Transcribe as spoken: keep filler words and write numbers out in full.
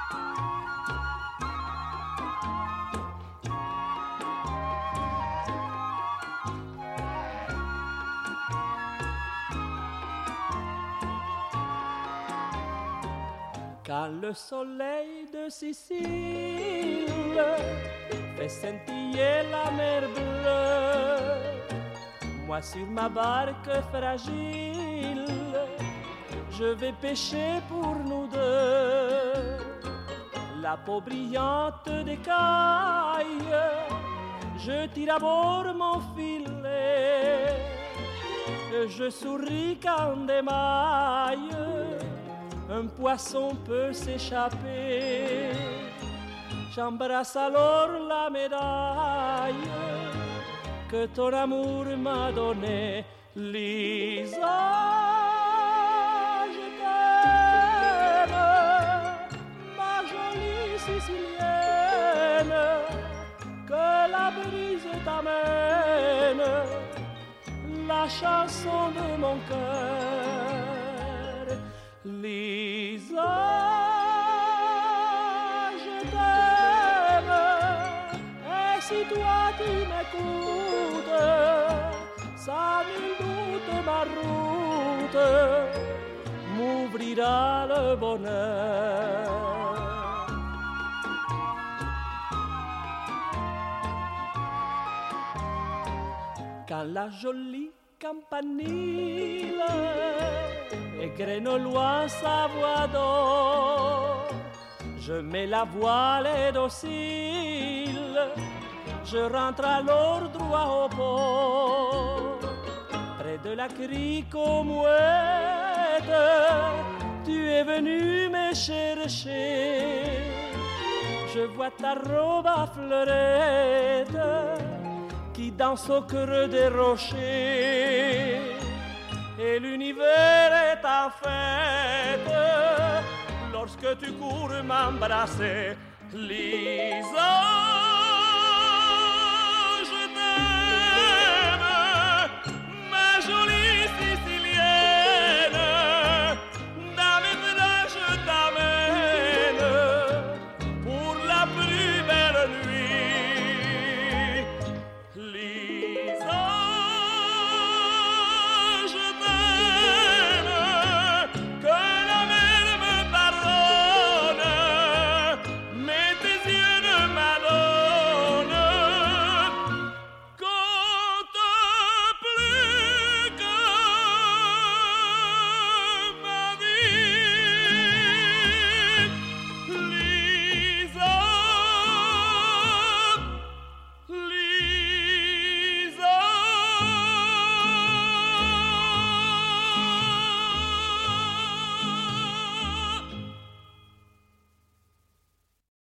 Quand le soleil de Sicile fait scintiller la mer bleue, moi sur ma barque fragile, je vais pêcher pour nous deux. La peau brillante des cailles, je tire à bord mon filet, je souris quand des mailles un poisson peut s'échapper. J'embrasse alors la médaille que ton amour m'a donnée. Lisa, je t'aime, ma jolie Sicilienne, que la brise t'amène la chanson de mon cœur. Lisa, je t'aime, et si toi tu m'écoutes, sans nul doute ma route m'ouvrira le bonheur. Quand la jolie campanile égrène au loin sa voix d'or, je mets la voile et docile, je rentre alors droit au port. Près de la crique aux mouettes, tu es venu me chercher. Je vois ta robe à fleurettes qui danse au creux des rochers, et l'univers est en fête lorsque tu cours m'embrasser. Lisa,